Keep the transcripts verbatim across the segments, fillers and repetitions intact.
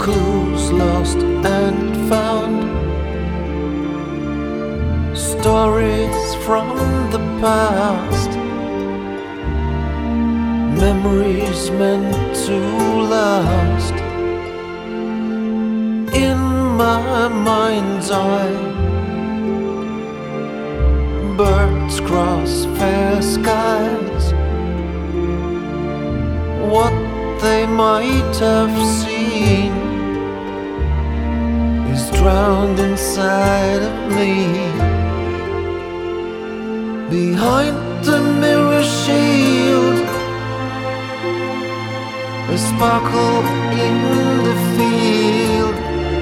clues lost and found, stories from the past, memories meant to last. In my mind's eye, birds cross fair skies. What they might have seen is drowned inside of me. Behind the mirror shield, a sparkle in the field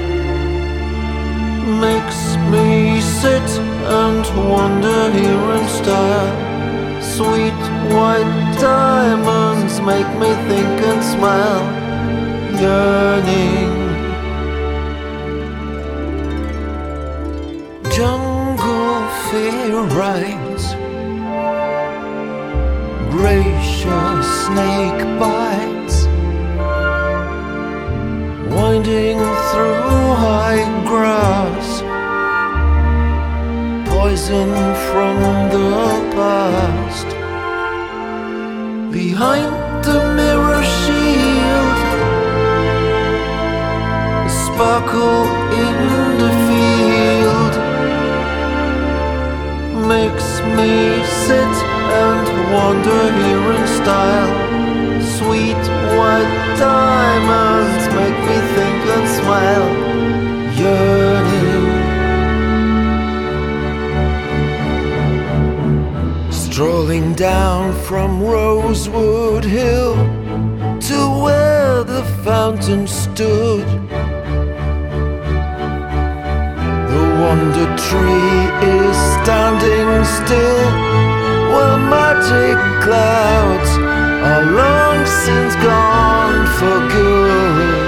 makes me sit and wonder here in style. Sweet white diamonds make me think and smile, yearning. Jungle fear rides, gracious snake bites, winding through high grass, poison from the past. Behind the mirror shield, a sparkle in the field makes me sit and wonder here in style. Sweet white diamonds make me think and smile, yearning. Strolling down from Rosewood Hill to where the fountain stood, the wonder tree is standing still, while magic clouds are long since gone for good.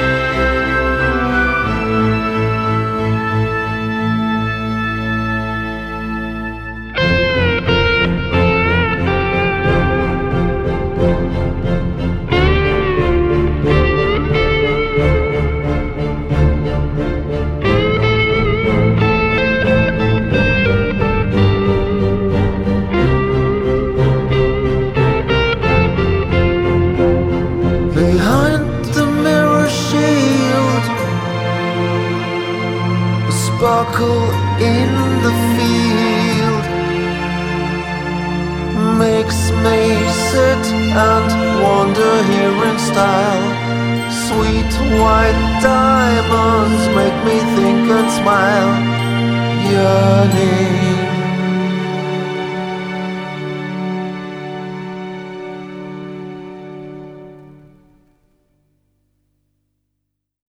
Sparkle in the field makes me sit and wonder here in style. Sweet white diamonds make me think and smile, yearning.